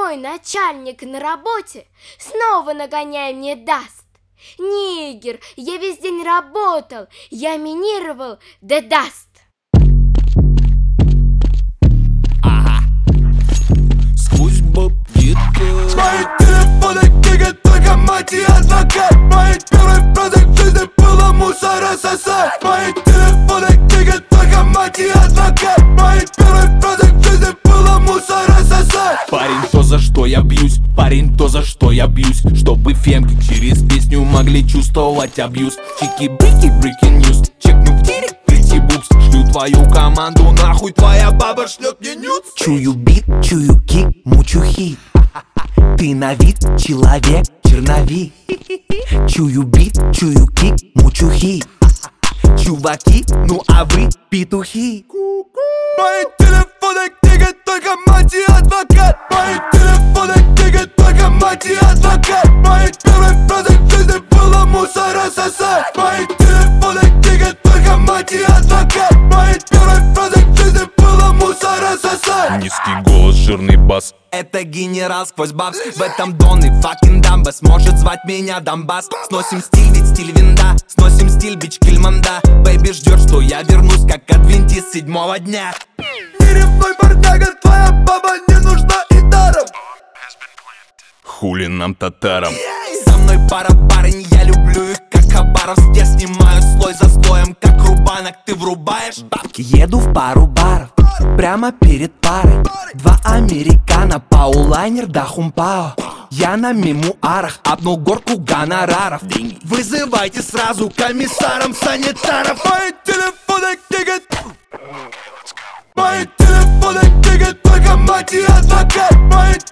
Мой начальник на работе снова нагоняй мне даст. Нигер, я весь день работал, я минировал, да даст. Сквозь бабки. Мои телефоны кикают только мать и адвокат. Моей первой фразой в жизни было мусора сосать. Мои телефоны кикают только мать и адвокат. Моей первой фразой в жизни было мусора сосать. Парень, то за что я бьюсь, парень, то за что я бьюсь, чтобы фемки через песню могли чувствовать абьюз. Чики-брики, breaking news, чекну в директ, pretty boobs. Шлю твою команду нахуй, твоя баба шлет мне нюц. Чую бит, чую кик, мучу хит. Ты на вид человек черновик. Чую бит, чую кик, мучу хит. Чуваки, ну а вы петухи. Мои телефоны кикают только мать и адвокат. Мои телефоны кикают только мать и адвокат. Моей первой фразой в жизни было мусора сосать. Мои телефоны кикают только мать и адвокат. Моей первой фразой в жизни было мусора сосать. Низкий голос, жирный бас. Это генерал сквозь бабс. В этом Дон и факин Дамбас. Может звать меня Донбасс. Сносим стиль, ведь стиль винда. Сносим стиль, бич Кильманда. Бэйби ждет, что я вернусь, как адвентист седьмого дня. Не ревной, барняга, твоя баба не нужна и даром. Хули нам татарам. Со мной пара барынь, я люблю их как Хабаровск. Я снимаю слой за слоем, как рубанок. Ты врубаешь бабки? Еду в пару баров, прямо перед парой. Два американо, паулайнер да хумпао. Я на мемуарах обнул горку гонораров. Вызывайте сразу комиссаром санитаров. Мои телефоны кикают. Мои телефоны кикают только мать и адвокат. Мои